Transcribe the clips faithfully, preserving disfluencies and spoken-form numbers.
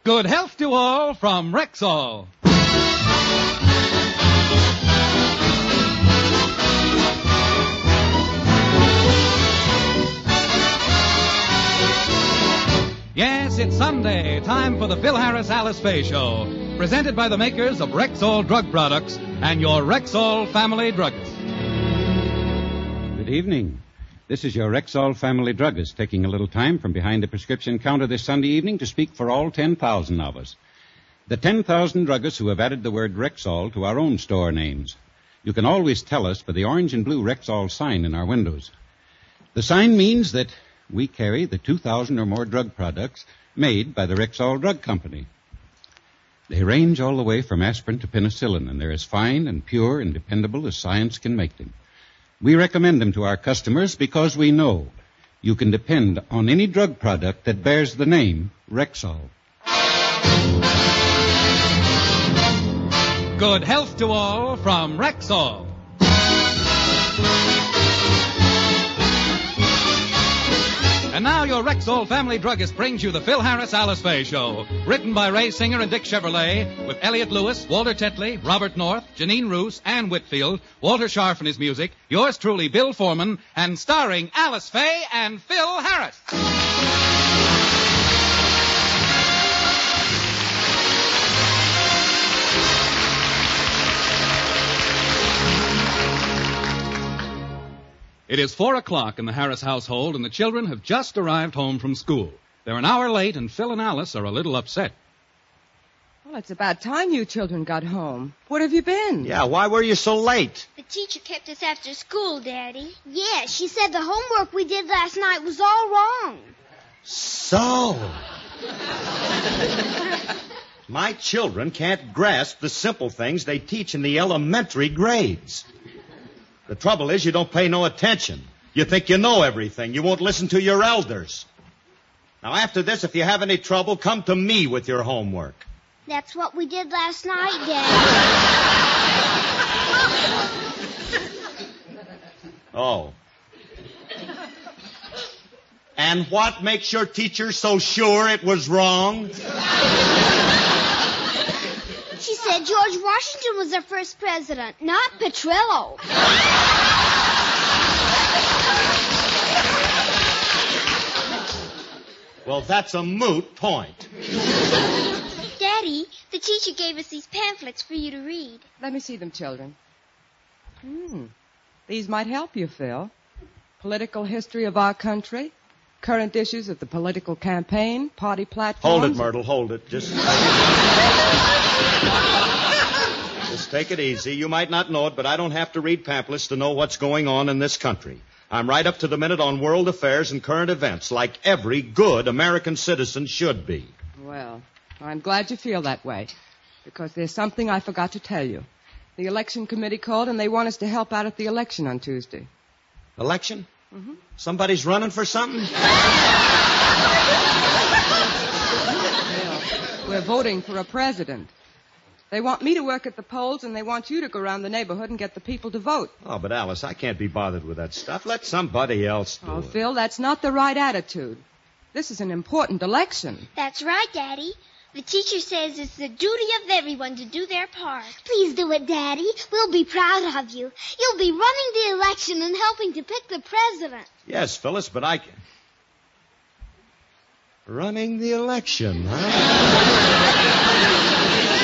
Good health to all from Rexall. Yes, it's Sunday, time for the Phil Harris Alice Faye Show, presented by the makers of Rexall Drug Products and your Rexall Family Druggist. Good evening. This is your Rexall Family Druggist taking a little time from behind the prescription counter this Sunday evening to speak for all ten thousand of us. The ten thousand druggists who have added the word Rexall to our own store names. You can always tell us by the orange and blue Rexall sign in our windows. The sign means that we carry the two thousand or more drug products made by the Rexall Drug Company. They range all the way from aspirin to penicillin, and they're as fine and pure and dependable as science can make them. We recommend them to our customers because we know you can depend on any drug product that bears the name Rexall. Good health to all from Rexall. And now your Rexall Family Druggist brings you the Phil Harris Alice Faye Show. Written by Ray Singer and Dick Chevrolet, with Elliot Lewis, Walter Tetley, Robert North, Janine Roos, Ann Whitfield, Walter Scharf and his music, yours truly, Bill Foreman, and starring Alice Faye and Phil Harris. It is four o'clock in the Harris household, and the children have just arrived home from school. They're an hour late, and Phil and Alice are a little upset. Well, it's about time you children got home. What have you been? Yeah, why were you so late? The teacher kept us after school, Daddy. Yeah, she said the homework we did last night was all wrong. So. My children can't grasp the simple things they teach in the elementary grades. The trouble is you don't pay no attention. You think you know everything. You won't listen to your elders. Now, after this, if you have any trouble, come to me with your homework. That's what we did last night, Daddy. Oh. And what makes your teacher so sure it was wrong? She said George Washington was our first president, not Petrillo. Well, that's a moot point. Daddy, the teacher gave us these pamphlets for you to read. Let me see them, children. Hmm. These might help you, Phil. Political history of our country, current issues of the political campaign, party platforms. Hold it, Myrtle, hold it. Just... Just take it easy. You might not know it, but I don't have to read pamphlets to know what's going on in this country. I'm right up to the minute on world affairs and current events, like every good American citizen should be. Well, I'm glad you feel that way, because there's something I forgot to tell you. The election committee called, and they want us to help out at the election on Tuesday. Election? Mm-hmm. Somebody's running for something? Well, we're voting for a president. They want me to work at the polls, and they want you to go around the neighborhood and get the people to vote. Oh, but Alice, I can't be bothered with that stuff. Let somebody else do oh, it. Oh, Phil, that's not the right attitude. This is an important election. That's right, Daddy. The teacher says it's the duty of everyone to do their part. Please do it, Daddy. We'll be proud of you. You'll be running the election and helping to pick the president. Yes, Phyllis, but I can... Running the election, huh?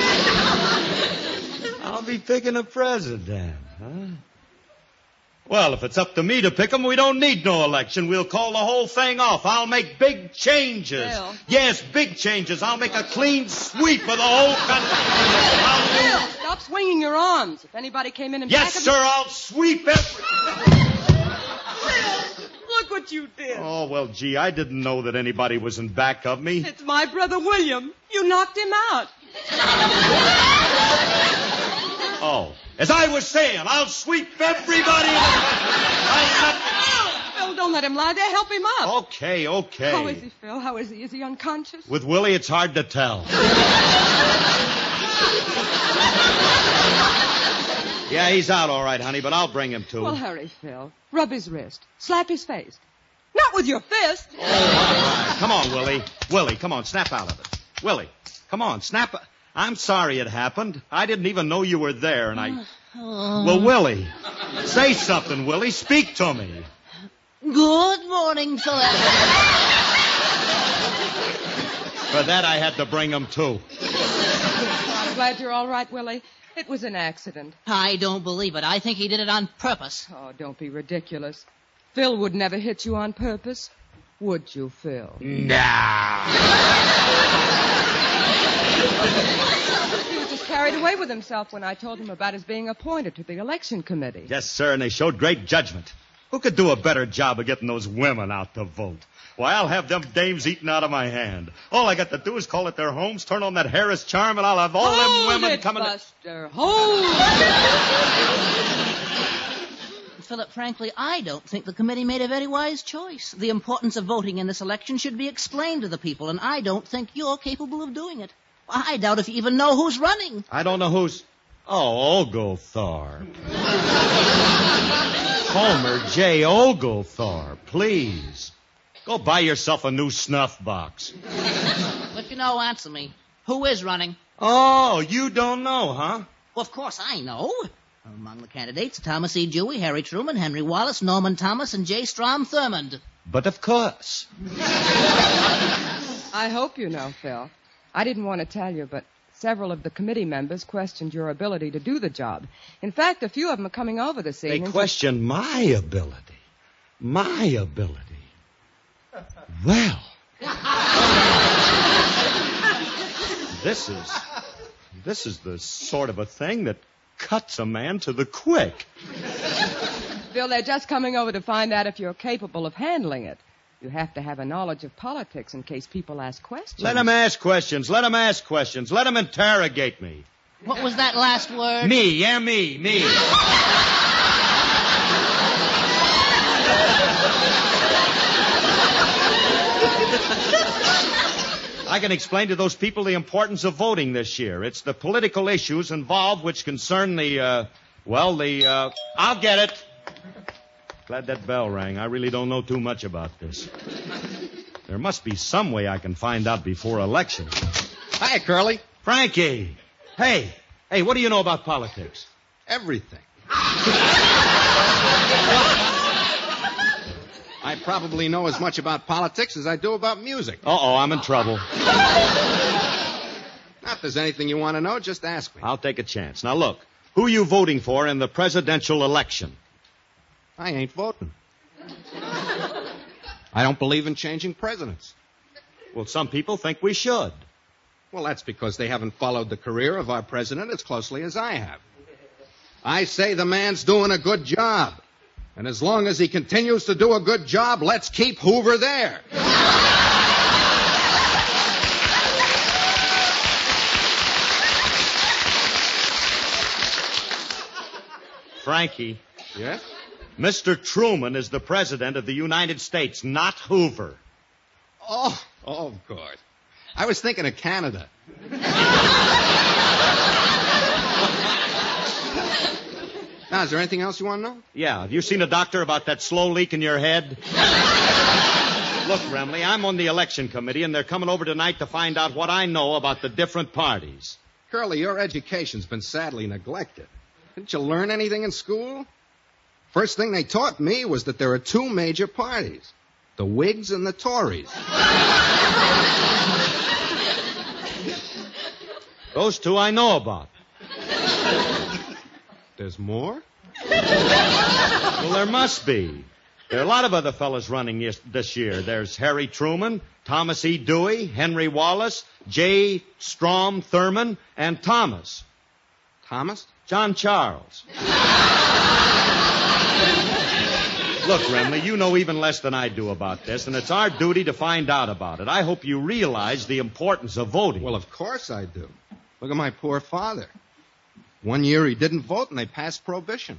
I'll be picking a president, huh? Well, if it's up to me to pick him, we don't need no election. We'll call the whole thing off. I'll make big changes. Bill. Yes, big changes. I'll make a clean sweep of the whole country. I'll Bill, stop swinging your arms. If anybody came in and Yes, back of sir, me... I'll sweep every... Look what you did. Oh, well, gee, I didn't know that anybody was in back of me. It's my brother William. You knocked him out. Oh, as I was saying, I'll sweep everybody in the country. Phil, don't let him lie there. Help him up. Okay, okay. How is he, Phil? How is he? Is he unconscious? With Willie, it's hard to tell. Yeah, he's out all right, honey, but I'll bring him to. Well, hurry, Phil. Rub his wrist. Slap his face. Not with your fist. Oh, all right. Come on, Willie. Willie, come on, snap out of it. Willie, come on, snap. A... I'm sorry it happened. I didn't even know you were there, and I... Oh. Well, Willie, say something, Willie. Speak to me. Good morning, Philip. For that, I had to bring him, too. I'm glad you're all right, Willie. It was an accident. I don't believe it. I think he did it on purpose. Oh, don't be ridiculous. Phil would never hit you on purpose. Would you, Phil? Nah. He was just carried away with himself when I told him about his being appointed to the election committee. Yes, sir, and they showed great judgment. Who could do a better job of getting those women out to vote? Why, I'll have them dames eaten out of my hand. All I got to do is call at their homes, turn on that Harris charm, and I'll have all Hold them women it, coming... Buster. Hold Philip, frankly, I don't think the committee made a very wise choice. The importance of voting in this election should be explained to the people, and I don't think you're capable of doing it. I doubt if you even know who's running. I don't know who's... Oh, Oglethorpe. Homer J. Oglethorpe, please. Go buy yourself a new snuff box. If you know, answer me. Who is running? Oh, you don't know, huh? Well, of course I know. Among the candidates, Thomas E. Dewey, Harry Truman, Henry Wallace, Norman Thomas, and J. Strom Thurmond. But of course. I hope you know, Phil. I didn't want to tell you, but several of the committee members questioned your ability to do the job. In fact, a few of them are coming over this They evening. question to... my ability. My ability. Well. This is... This is the sort of a thing that cuts a man to the quick. Phil, they're just coming over to find out if you're capable of handling it. You have to have a knowledge of politics in case people ask questions. Let them ask questions. Let them ask questions. Let them interrogate me. What was that last word? Me, yeah, me, me. I can explain to those people the importance of voting this year. It's the political issues involved which concern the, uh, well, the, uh, I'll get it. Glad that bell rang. I really don't know too much about this. There must be some way I can find out before election. Hi, Curly. Frankie. Hey. Hey, what do you know about politics? Everything. I probably know as much about politics as I do about music. Uh-oh, I'm in trouble. Now, if there's anything you want to know, just ask me. I'll take a chance. Now, look. Who are you voting for in the presidential election? I ain't voting. I don't believe in changing presidents. Well, some people think we should. Well, that's because they haven't followed the career of our president as closely as I have. I say the man's doing a good job. And as long as he continues to do a good job, let's keep Hoover there. Frankie. Yes? Mister Truman is the president of the United States, not Hoover. Oh, oh, of course. I was thinking of Canada. Now, is there anything else you want to know? Yeah. Have you seen a doctor about that slow leak in your head? Look, Remley, I'm on the election committee, and they're coming over tonight to find out what I know about the different parties. Curly, your education's been sadly neglected. Didn't you learn anything in school? First thing they taught me was that there are two major parties, the Whigs and the Tories. Those two I know about. There's more? Well, there must be. There are a lot of other fellas running this, this year. There's Harry Truman, Thomas E. Dewey, Henry Wallace, J. Strom Thurmond, and Thomas. Thomas? John Charles. Look, Remley, you know even less than I do about this, and it's our duty to find out about it. I hope you realize the importance of voting. Well, of course I do. Look at my poor father. One year he didn't vote, and they passed prohibition.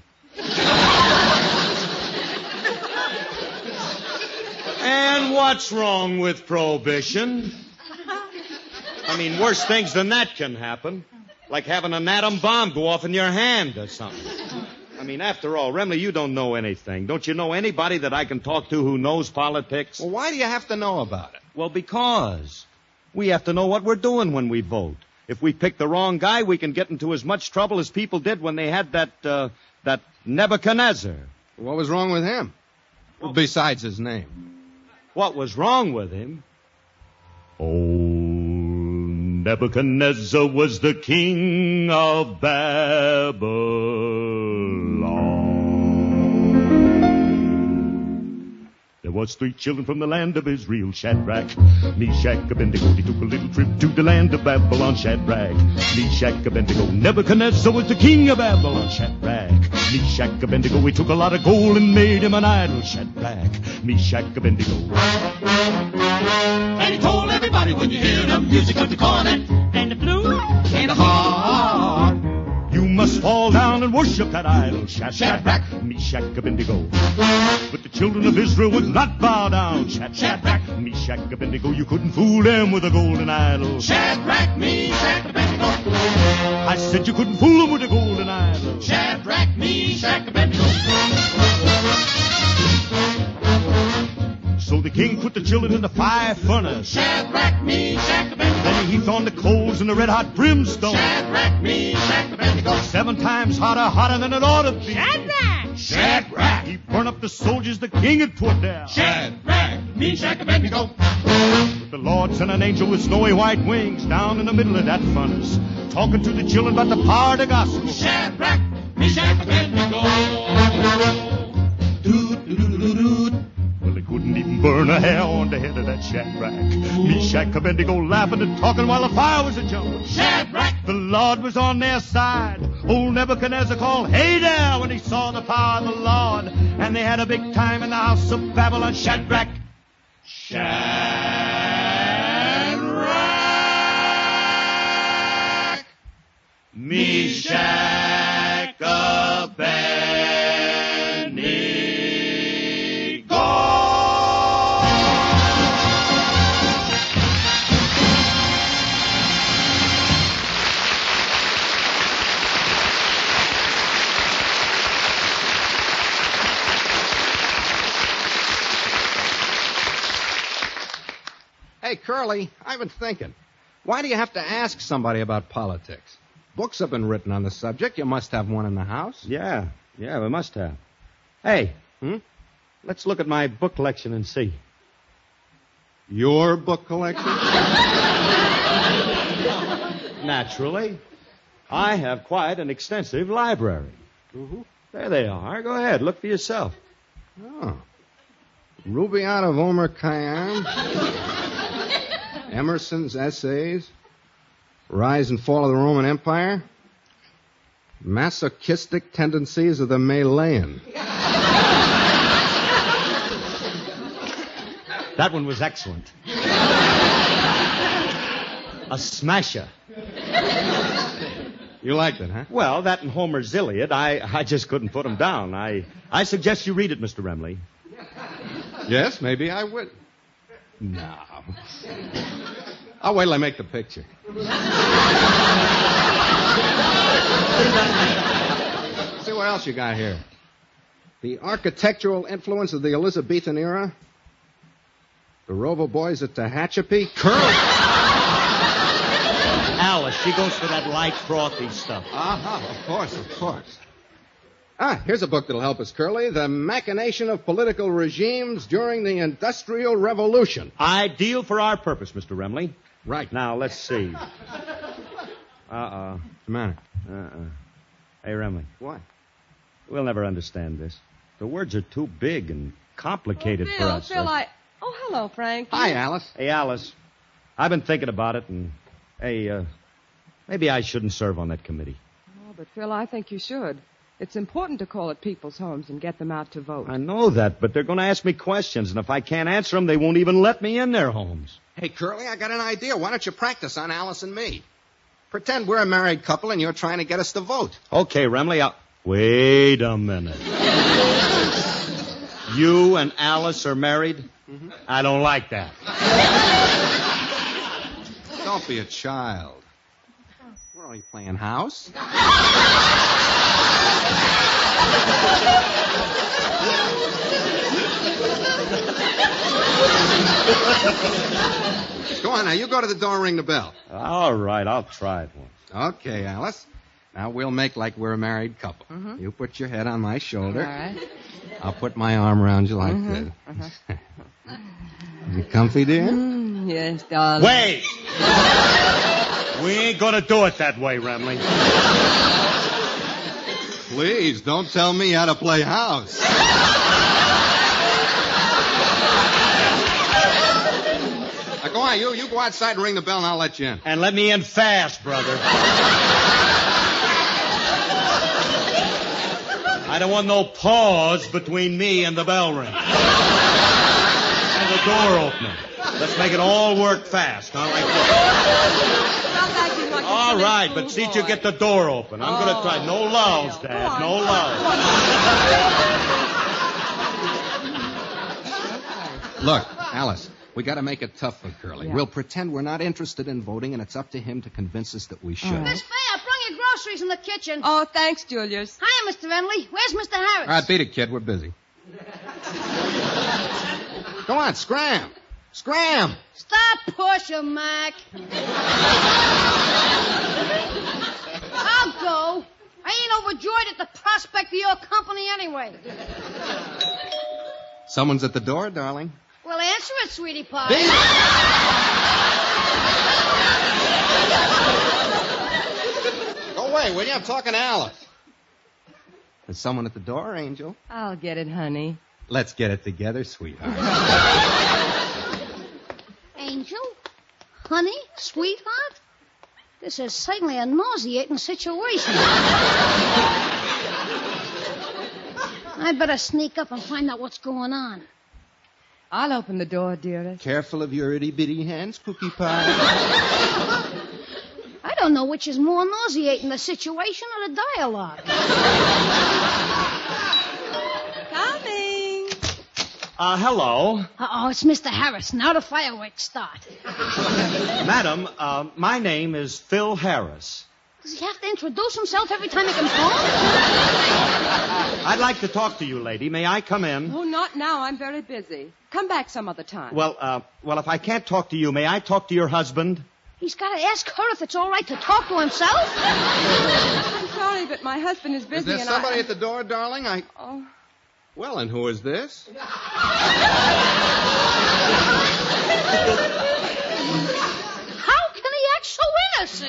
And what's wrong with prohibition? I mean, worse things than that can happen. Like having an atom bomb go off in your hand or something. I mean, after all, Remley, you don't know anything. Don't you know anybody that I can talk to who knows politics? Well, why do you have to know about it? Well, because. We have to know what we're doing when we vote. If we pick the wrong guy, we can get into as much trouble as people did when they had that, uh, that Nebuchadnezzar. What was wrong with him? Well, besides his name. What was wrong with him? Oh, Nebuchadnezzar was the king of Babylon. There was three children from the land of Israel, Shadrach, Meshach, Abednego. They took a little trip to the land of Babylon, Shadrach, Meshach, Abednego. Nebuchadnezzar was the king of Babylon, Shadrach, Meshach, Abednego. We took a lot of gold and made him an idol, Shadrach, Meshach, Abednego. And he told everybody when you hear the music of the cornet and the flute and the horn, you must fall down and worship that idol, Shadrach, Meshach, Abednego. But the children of Israel would not bow down, Shadrach, Meshach, Abednego. You couldn't fool them with a golden idol, Shadrach, Meshach, Abednego. I said you couldn't fool them with a golden idol, Shadrach, Meshach, Abednego. So the king put the children in the fire furnace, Shadrach, Meshach, Abednego. Then he heaped on the coals and the red-hot brimstone, Shadrach, Meshach, Abednego. Seven times hotter, hotter than it ought to be. Shadrach, Shadrach. He burned up the soldiers the king had put down, Shadrach, Meshach, Abednego. But the Lord sent an angel with snowy white wings down in the middle of that furnace, talking to the children about the power of the gospel. Shadrach, Meshach, Abednego. Doot, doot, doot, doot, doot. Well, they couldn't even burn a hair on the head of that Shadrach, Meshach, Abednego, laughing and talking while the fire was a-jumping. Shadrach. The Lord was on their side. Old Nebuchadnezzar called, "Hey there," when he saw the power of the Lord. And they had a big time in the house of Babylon. Shadrach. Shadrach. Meshach, Abednego. Hey, Curly, I've been thinking. Why do you have to ask somebody about politics? Books have been written on the subject. You must have one in the house. Yeah, yeah, we must have. Hey, Hmm? let's look at my book collection and see. Your book collection? Naturally. I have quite an extensive library. Mm-hmm. There they are. Go ahead, look for yourself. Oh. Rubaiyat of Omar Khayyam. Emerson's Essays. Rise and Fall of the Roman Empire. Masochistic Tendencies of the Malayan. That one was excellent. A smasher. You liked it, huh? Well, that and Homer's Iliad, I, I just couldn't put them down. I, I suggest you read it, Mister Remley. Yes, maybe I would. No. I'll wait till I make the picture. See what else you got here. The architectural influence of the Elizabethan era. The Rover Boys at Tehachapi. Curly! Alice, she goes for that light, frothy stuff. Uh-huh, of course, of course. Ah, here's a book that'll help us, Curly. The Machination of Political Regimes During the Industrial Revolution. Ideal for our purpose, Mister Remley. Right. Now, let's see. Uh-uh. What's the matter? Uh-uh. Hey, Remley. What? We'll never understand this. The words are too big and complicated oh, for Phil, us. Phil, I... Oh, hello, Frank. Hi, Alice. Hey, Alice. I've been thinking about it, and, hey, uh, maybe I shouldn't serve on that committee. Oh, but, Phil, I think you should. It's important to call at people's homes and get them out to vote. I know that, but they're going to ask me questions, and if I can't answer them, they won't even let me in their homes. Hey, Curly, I got an idea. Why don't you practice on Alice and me? Pretend we're a married couple and you're trying to get us to vote. Okay, Remley, I'll... Wait a minute. You and Alice are married? Mm-hmm. I don't like that. Don't be a child. We're only playing house. Go on now. You go to the door and ring the bell. All right, I'll try it once. Okay, Alice. Now we'll make like we're a married couple. Mm-hmm. You put your head on my shoulder. All right. I'll put my arm around you like Mm-hmm. this. Uh-huh. You comfy, dear? Mm, yes, darling. Wait! We ain't gonna do it that way, Remley. Please, don't tell me how to play house. Now, go on. You, you go outside and ring the bell, and I'll let you in. And let me in fast, brother. I don't want no pause between me and the bell ring. And the door opening. Let's make it all work fast, huh? Like this. All right, but see you get the door open. I'm going to try. No lulls, Dad. No lulls. Look, Alice, we got to make it tough for Curly. Yeah. We'll pretend we're not interested in voting, and it's up to him to convince us that we should. right. Miss Fay, I brought your groceries in the kitchen. Oh, thanks, Julius. Hiya, Mister Emily. Where's Mister Harris? All right, beat it, kid. We're busy. Go on, scram. Scram. Stop pushing, Mac. I'll go. I ain't overjoyed at the prospect of your company anyway. Someone's at the door, darling. Well, answer it, sweetie pie. Beat it. Go away, will you? I'm talking to Alice. There's someone at the door, Angel. I'll get it, honey. Let's get it together, sweetheart. Angel? Honey? Sweetheart? This is certainly a nauseating situation. I better sneak up and find out what's going on. I'll open the door, dearest. Careful of your itty-bitty hands, Cookie Pie. I don't know which is more nauseating, the situation or the dialogue. Coming. Uh, hello. Uh-oh, it's Mister Harris. Now the fireworks start. Madam, uh, my name is Phil Harris. Does he have to introduce himself every time he comes home? I'd like to talk to you, lady. May I come in? Oh, not now. I'm very busy. Come back some other time. Well, uh, well, if I can't talk to you, may I talk to your husband? He's got to ask her if it's all right to talk to himself. I'm sorry, but my husband is busy Is there and somebody I... at the door, darling? I... Oh. Well, and who is this? How can he act so innocent?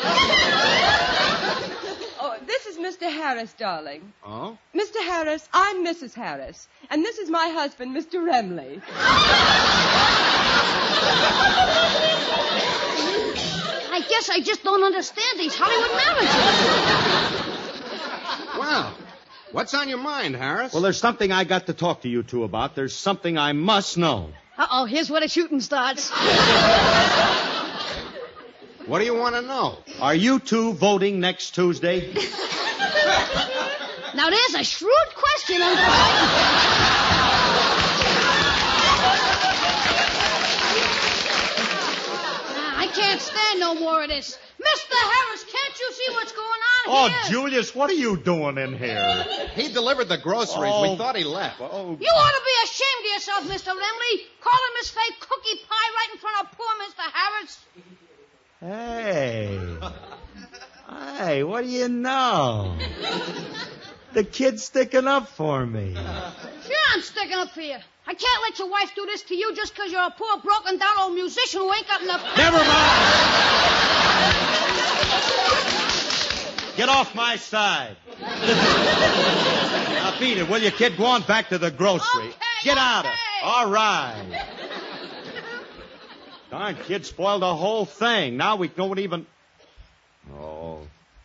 Oh, this is Mister Harris, darling. Oh? Mister Harris, I'm Missus Harris. And this is my husband, Mister Remley. I guess I just don't understand these Hollywood marriages. Wow. What's on your mind, Harris? Well, there's something I got to talk to you two about. There's something I must know. Uh-oh, here's where the shooting starts. What do you want to know? Are you two voting next Tuesday? Now, there's a shrewd question under... I can't stand no more of this. Mister Harris, can't you see what's going on Oh, here? Julius, what are you doing in here? He delivered the groceries. Oh. We thought he left. Oh, You ought to be ashamed of yourself, Mister Lemley. Calling Miss Fay cookie pie right in front of poor Mister Harris. hey. Hey, what do you know? The kid's sticking up for me. Sure, I'm sticking up for you. I can't let your wife do this to you just because you're a poor, broken-down old musician who ain't got enough... Never mind. Get off my side. Now, beat it, will you, kid? Go on back to the grocery. Okay, Get out of okay. it. All right. Darn kid spoiled the whole thing. Now we don't even... Oh.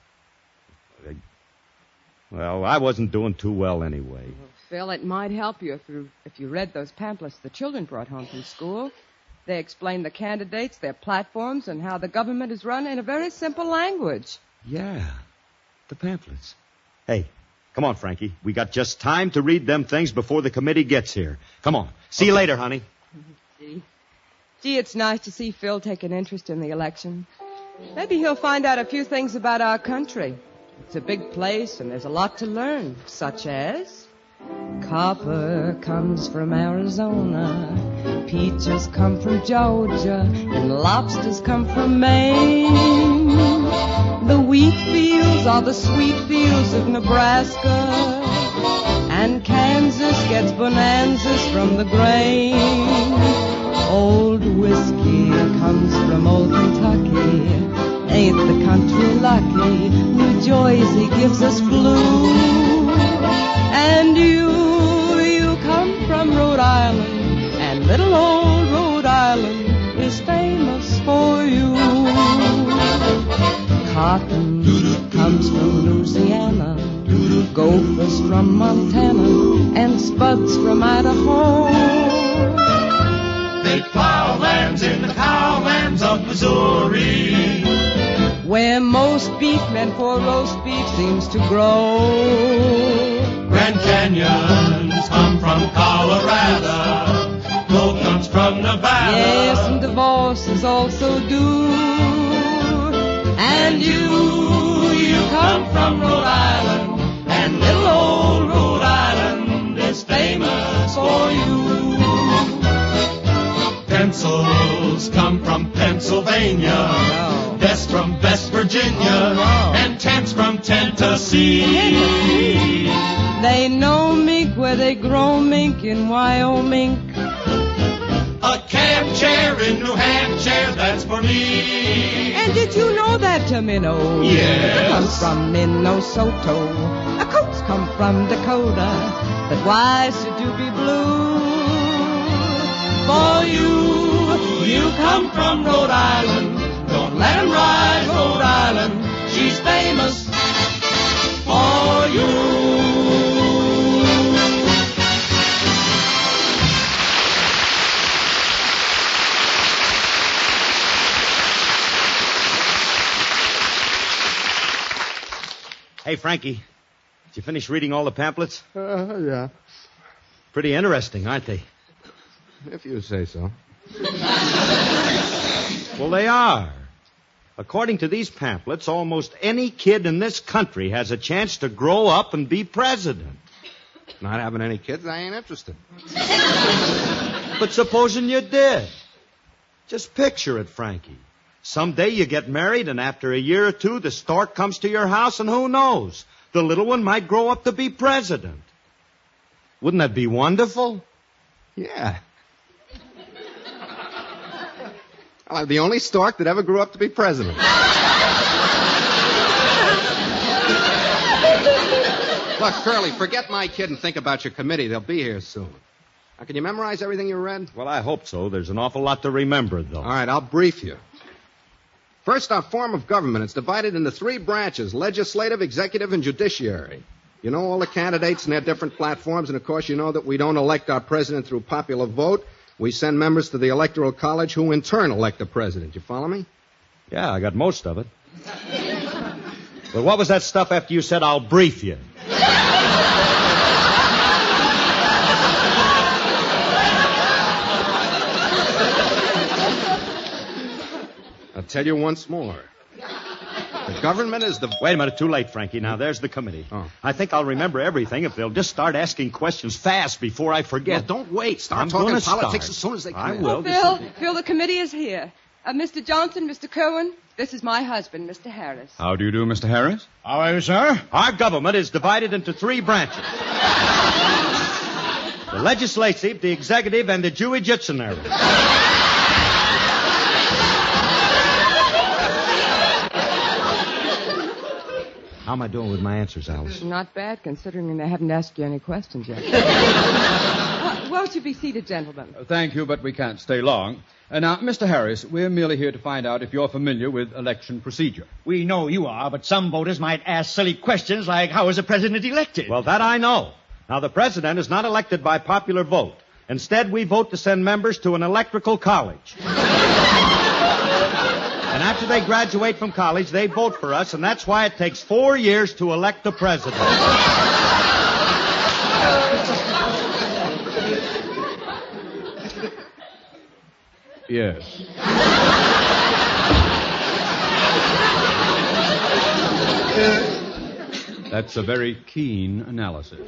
Well, I wasn't doing too well anyway. Phil, it might help you if you if you read those pamphlets the children brought home from school. They explain the candidates, their platforms, and how the government is run in a very simple language. Yeah, the pamphlets. Hey, come on, Frankie. We got just time to read them things before the committee gets here. Come on. See you later, honey. Gee. Gee, it's nice to see Phil take an interest in the election. Maybe he'll find out a few things about our country. It's a big place, and there's a lot to learn, such as... Copper comes from Arizona, peaches come from Georgia, and lobsters come from Maine. The wheat fields are the sweet fields of Nebraska, and Kansas gets bonanzas from the grain. Old whiskey comes from old Kentucky, ain't the country lucky? New Jersey gives us blue. And you, you come from Rhode Island, and little old Rhode Island is famous for you. Cotton comes from Louisiana, gophers from Montana, and spuds from Idaho. Big plowlands in the cowlands of Missouri, where most beef meant for roast beef seems to grow. Grand Canyons come from Colorado, gold comes from Nevada. Yes, and divorces also do. And you, you come from Rhode Island, and little old Rhode Island is famous for you. Pencils come from Pennsylvania, Oh, no. best from West Virginia, Oh, no. and tents from Tennessee. They know mink where they grow mink in Wyoming. A camp chair in New Hampshire, that's for me. And did you know that Tamino Yes. comes from Minnesota? A coats come from Dakota, but why should you be blue? For you, you come from Rhode Island. Don't let 'em ride Rhode Island. She's famous for you. Hey, Frankie, did you finish reading all the pamphlets? Uh, yeah. Pretty interesting, aren't they? If you say so. Well, they are. According to these pamphlets, almost any kid in this country has a chance to grow up and be president. Not having any kids, I ain't interested. But supposing you did. Just picture it, Frankie. Someday you get married, and after a year or two, the stork comes to your house, and who knows? The little one might grow up to be president. Wouldn't that be wonderful? Yeah. I'm the only stork that ever grew up to be president. Look, Curly, forget my kid and think about your committee. They'll be here soon. Now, can you memorize everything you read? Well, I hope so. There's an awful lot to remember, though. All right, I'll brief you. First, our form of government. It's divided into three branches: legislative, executive, and judiciary. You know all the candidates and their different platforms, and of course you know that we don't elect our president through popular vote. We send members to the Electoral College who in turn elect the president. You follow me? Yeah, I got most of it. But what was that stuff after you said, I'll brief you? I'll tell you once more. The government is the... Wait a minute, too late, Frankie. Now, there's the committee. Oh. I think I'll remember everything if they'll just start asking questions fast before I forget. Well, don't wait. Start I'm talking gonna politics start. as soon as they come I in. will. Oh, Phil, Phil, the committee is here. Uh, Mister Johnson, Mister Kerwin, this is my husband, Mister Harris. How do you do, Mister Harris? How are you, sir? Our government is divided into three branches. The legislative, the executive, and the judiciary. How am I doing with my answers, Alice? Not bad, considering they haven't asked you any questions yet. Well, won't you be seated, gentlemen? Uh, Thank you, but we can't stay long. Uh, now, Mister Harris, we're merely here to find out if you're familiar with election procedure. We know you are, but some voters might ask silly questions like, how is a president elected? Well, that I know. Now, the president is not elected by popular vote. Instead, we vote to send members to an electrical college. And after they graduate from college, they vote for us, and that's why it takes four years to elect the president. Yes. That's a very keen analysis.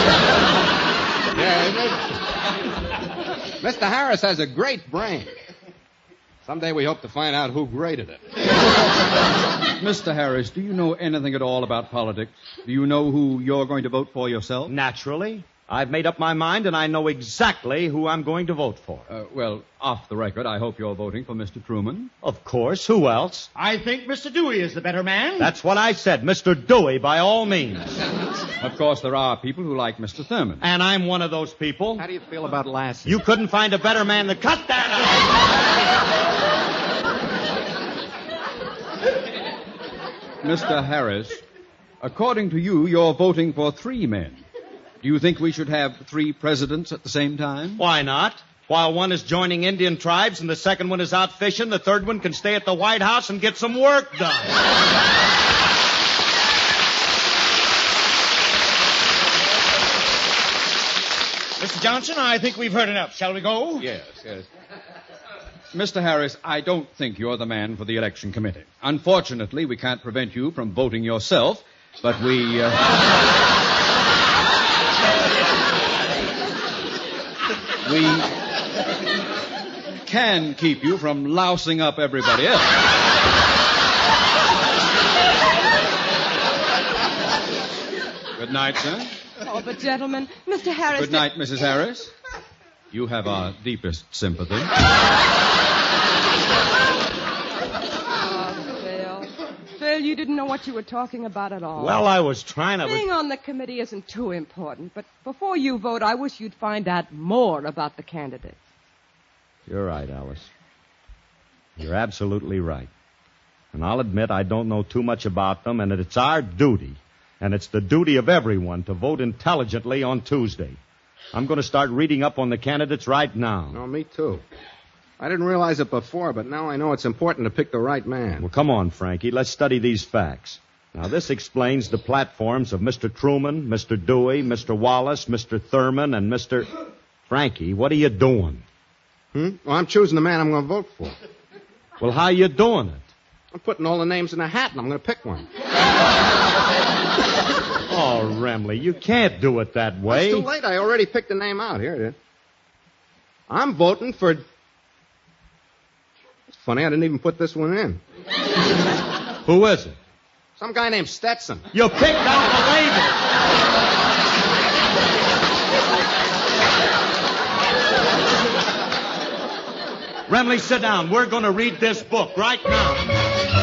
Yeah, Mister Harris has a great brain. Someday we hope to find out who graded it. Mister Harris, do you know anything at all about politics? Do you know who you're going to vote for yourself? Naturally. I've made up my mind, and I know exactly who I'm going to vote for. Uh, well, off the record, I hope you're voting for Mister Truman. Of course. Who else? I think Mister Dewey is the better man. That's what I said. Mister Dewey, by all means. Of course, there are people who like Mister Thurman. And I'm one of those people. How do you feel about Lassie? You couldn't find a better man to cut that out. Mister Harris, according to you, you're voting for three men. Do you think we should have three presidents at the same time? Why not? While one is joining Indian tribes and the second one is out fishing, the third one can stay at the White House and get some work done. Mister Johnson, I think we've heard enough. Shall we go? Yes, yes. Mister Harris, I don't think you're the man for the election committee. Unfortunately, we can't prevent you from voting yourself, but we... Uh... We can keep you from lousing up everybody else. Good night, sir. Oh, but gentlemen, Mister Harris... Good night, Missus Harris. You have our deepest sympathy. Oh, Phil. Phil, you didn't know what you were talking about at all. Well, I was trying to... Being on the committee isn't too important, but before you vote, I wish you'd find out more about the candidates. You're right, Alice. You're absolutely right. And I'll admit I don't know too much about them, and it's our duty, and it's the duty of everyone to vote intelligently on Tuesday. I'm going to start reading up on the candidates right now. No, me too. I didn't realize it before, but now I know it's important to pick the right man. Well, come on, Frankie. Let's study these facts. Now, this explains the platforms of Mister Truman, Mister Dewey, Mister Wallace, Mister Thurman, and Mister Frankie, what are you doing? Hmm? Well, I'm choosing the man I'm going to vote for. Well, how you doing it? I'm putting all the names in a hat, and I'm going to pick one. Oh, Remley, you can't do it that way. It's too late. I already picked the name out. Here it is. I'm voting for... It's funny, I didn't even put this one in. Who is it? Some guy named Stetson. You picked out the label. Remley, sit down. We're going to read this book right now.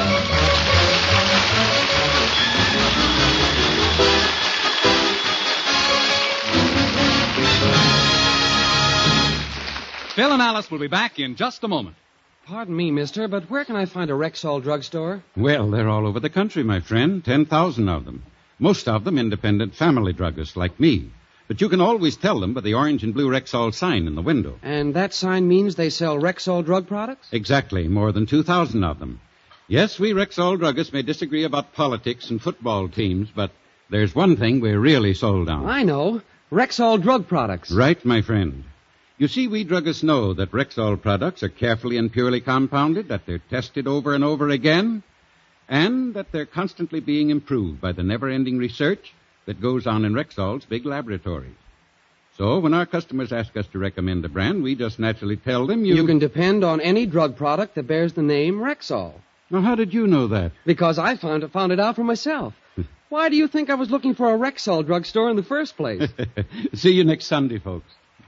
Phil and Alice will be back in just a moment. Pardon me, mister, but where can I find a Rexall drugstore? Well, they're all over the country, my friend. Ten thousand of them. Most of them independent family druggists like me. But you can always tell them by the orange and blue Rexall sign in the window. And that sign means they sell Rexall drug products? Exactly. More than two thousand of them. Yes, we Rexall druggists may disagree about politics and football teams, but there's one thing we're really sold on. I know. Rexall drug products. Right, my friend. You see, we druggists know that Rexall products are carefully and purely compounded, that they're tested over and over again, and that they're constantly being improved by the never-ending research that goes on in Rexall's big laboratories. So when our customers ask us to recommend a brand, we just naturally tell them you... You can depend on any drug product that bears the name Rexall. Now, how did you know that? Because I found it, found it out for myself. Why do you think I was looking for a Rexall drugstore in the first place? See you next Sunday, folks.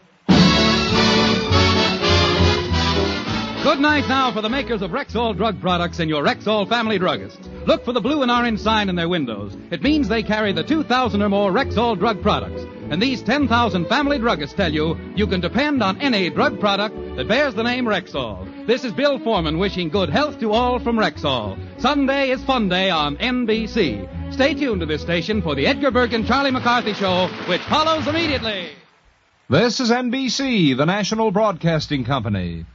Good night now for the makers of Rexall drug products and your Rexall family druggist. Look for the blue and orange sign in their windows. It means they carry the two thousand or more Rexall drug products. And these ten thousand family druggists tell you you can depend on any drug product that bears the name Rexall. This is Bill Foreman wishing good health to all from Rexall. Sunday is Fun Day on N B C. Stay tuned to this station for the Edgar Bergen Charlie McCarthy Show, which follows immediately. This is N B C, the national broadcasting company.